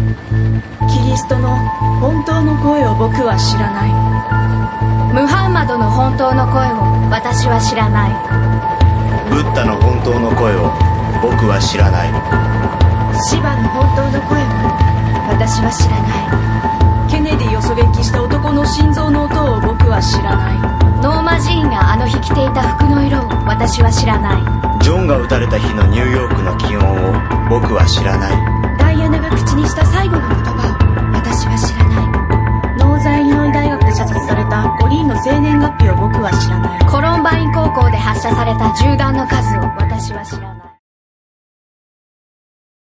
キリストの本当の声を僕は知らない。 ムハンマドの本当の声を私は知らない。 ブッダの本当の声を僕は知らない。 シバの本当の声を私は知らない。 ケネディを狙撃した男の心臓の音を僕は知らない。 ノーマジーンがあの日着ていた服の色を私は知らない。 ジョンが撃たれた日のニューヨークの気温を僕は知らない。 ダイアナが口にした最後の言葉を私は知らない。 ノーザイリノイ大学で射殺された5人の生年月日を僕は知らない。 コロンバイン高校で発射された銃弾の数を私は知らない。